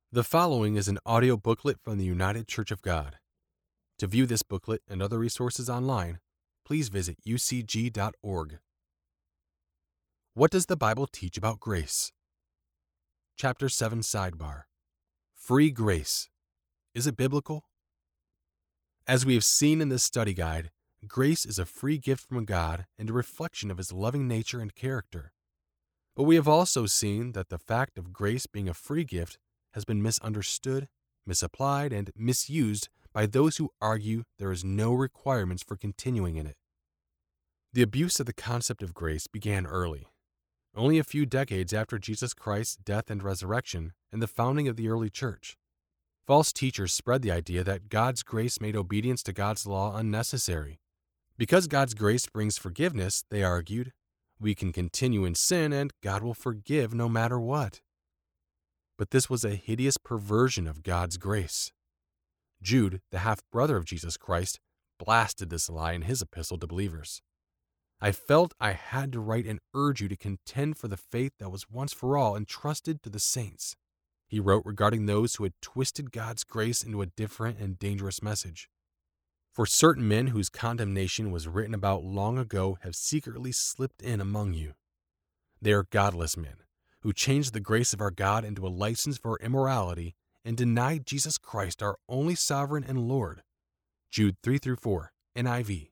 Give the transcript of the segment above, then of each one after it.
The following is an audio booklet from the United Church of God. To view this booklet and other resources online, please visit ucg.org. What does the Bible teach about grace? Chapter 7 Sidebar. Free Grace. Is it biblical? As we have seen in this study guide, grace is a free gift from God and a reflection of His loving nature and character. But we have also seen that the fact of grace being a free gift has been misunderstood, misapplied, and misused by those who argue there is no requirements for continuing in it. The abuse of the concept of grace began early, only a few decades after Jesus Christ's death and resurrection and the founding of the early church. False teachers spread the idea that God's grace made obedience to God's law unnecessary. Because God's grace brings forgiveness, they argued, we can continue in sin and God will forgive no matter what. But this was a hideous perversion of God's grace. Jude, the half-brother of Jesus Christ, blasted this lie in his epistle to believers. I felt I had to write and urge you to contend for the faith that was once for all entrusted to the saints. He wrote regarding those who had twisted God's grace into a different and dangerous message. For certain men whose condemnation was written about long ago have secretly slipped in among you. They are godless men, who changed the grace of our God into a license for immorality and denied Jesus Christ our only sovereign and Lord. Jude 3-4, NIV.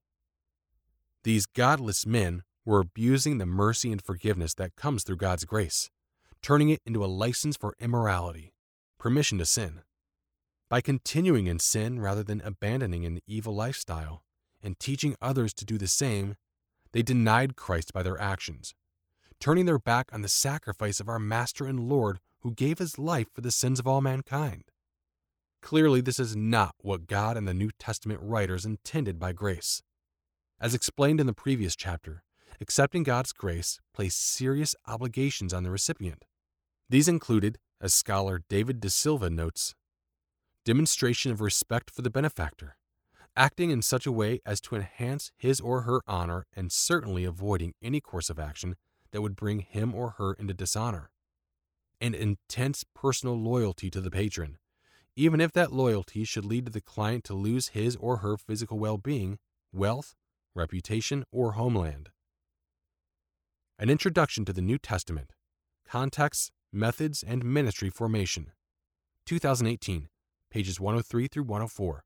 These godless men were abusing the mercy and forgiveness that comes through God's grace, turning it into a license for immorality, permission to sin. By continuing in sin rather than abandoning an evil lifestyle and teaching others to do the same, they denied Christ by their actions, turning their back on the sacrifice of our Master and Lord who gave His life for the sins of all mankind. Clearly, this is not what God and the New Testament writers intended by grace. As explained in the previous chapter, accepting God's grace placed serious obligations on the recipient. These included, as scholar David De Silva notes, demonstration of respect for the benefactor, acting in such a way as to enhance his or her honor and certainly avoiding any course of action that would bring him or her into dishonor, and intense personal loyalty to the patron, even if that loyalty should lead to the client to lose his or her physical well-being, wealth, reputation, or homeland. An introduction to the New Testament, Context, Methods, and Ministry Formation, 2018, pages 103-104.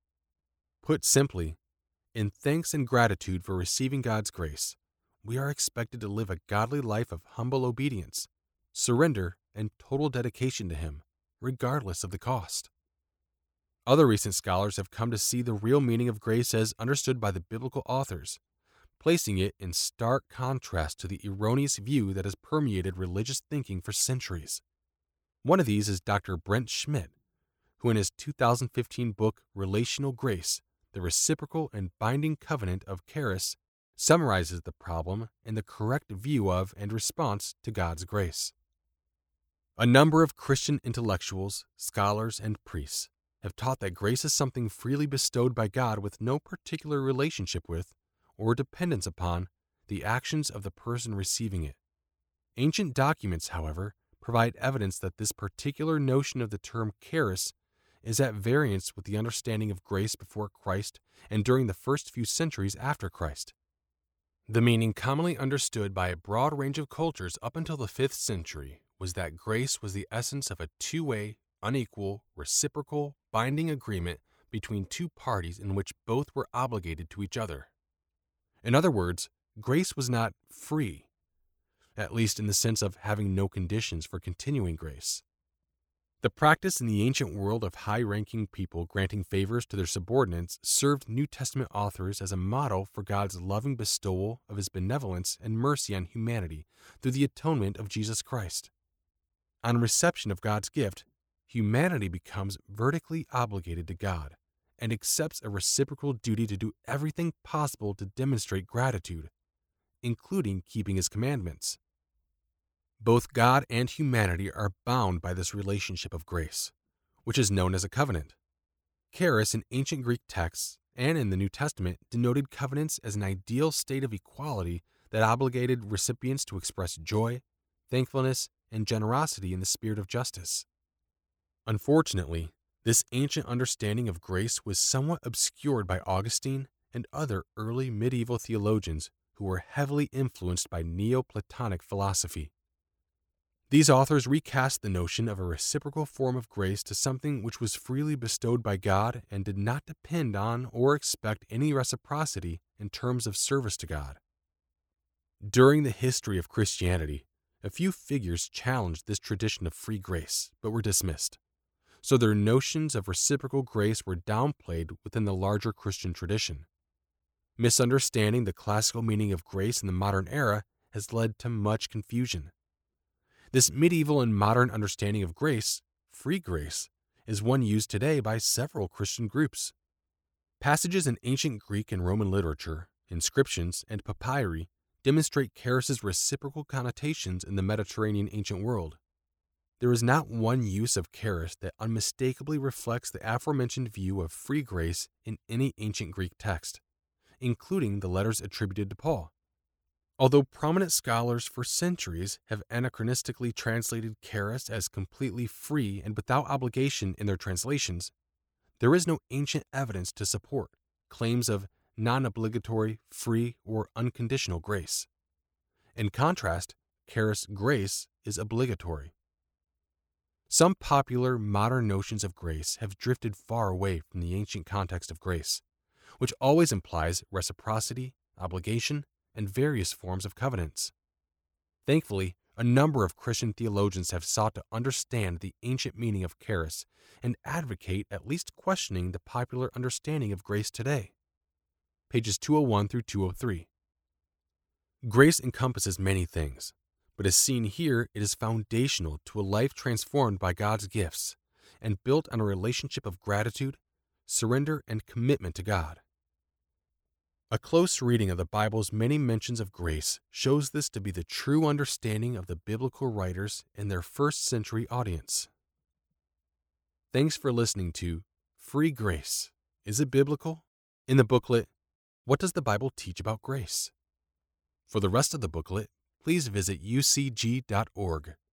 Put simply, in thanks and gratitude for receiving God's grace, we are expected to live a godly life of humble obedience, surrender, and total dedication to Him, regardless of the cost. Other recent scholars have come to see the real meaning of grace as understood by the biblical authors, placing it in stark contrast to the erroneous view that has permeated religious thinking for centuries. One of these is Dr. Brent Schmidt, who in his 2015 book Relational Grace, The Reciprocal and Binding Covenant of Charis, summarizes the problem and the correct view of and response to God's grace. A number of Christian intellectuals, scholars, and priests have taught that grace is something freely bestowed by God with no particular relationship with or dependence upon the actions of the person receiving it. Ancient documents, however, provide evidence that this particular notion of the term charis is at variance with the understanding of grace before Christ and during the first few centuries after Christ. The meaning commonly understood by a broad range of cultures up until the 5th century was that grace was the essence of a two-way, unequal, reciprocal, binding agreement between two parties in which both were obligated to each other. In other words, grace was not free, at least in the sense of having no conditions for continuing grace. The practice in the ancient world of high-ranking people granting favors to their subordinates served New Testament authors as a model for God's loving bestowal of His benevolence and mercy on humanity through the atonement of Jesus Christ. On reception of God's gift, humanity becomes vertically obligated to God and accepts a reciprocal duty to do everything possible to demonstrate gratitude, including keeping His commandments. Both God and humanity are bound by this relationship of grace, which is known as a covenant. Charis in ancient Greek texts and in the New Testament denoted covenants as an ideal state of equality that obligated recipients to express joy, thankfulness, and generosity in the spirit of justice. Unfortunately, this ancient understanding of grace was somewhat obscured by Augustine and other early medieval theologians who were heavily influenced by Neoplatonic philosophy. These authors recast the notion of a reciprocal form of grace to something which was freely bestowed by God and did not depend on or expect any reciprocity in terms of service to God. During the history of Christianity, a few figures challenged this tradition of free grace, but were dismissed. So their notions of reciprocal grace were downplayed within the larger Christian tradition. Misunderstanding the classical meaning of grace in the modern era has led to much confusion. This medieval and modern understanding of grace, free grace, is one used today by several Christian groups. Passages in ancient Greek and Roman literature, inscriptions, and papyri demonstrate charis's reciprocal connotations in the Mediterranean ancient world. There is not one use of charis that unmistakably reflects the aforementioned view of free grace in any ancient Greek text, including the letters attributed to Paul. Although prominent scholars for centuries have anachronistically translated charis as completely free and without obligation in their translations, there is no ancient evidence to support claims of non-obligatory, free, or unconditional grace. In contrast, charis grace is obligatory. Some popular modern notions of grace have drifted far away from the ancient context of grace, which always implies reciprocity, obligation, and various forms of covenants. Thankfully, a number of Christian theologians have sought to understand the ancient meaning of charis and advocate at least questioning the popular understanding of grace today. Pages 201 through 203. Grace encompasses many things, but as seen here, it is foundational to a life transformed by God's gifts and built on a relationship of gratitude, surrender, and commitment to God. A close reading of the Bible's many mentions of grace shows this to be the true understanding of the biblical writers and their first-century audience. Thanks for listening to Free Grace. Is it biblical? In the booklet, What Does the Bible Teach About Grace? For the rest of the booklet, please visit ucg.org.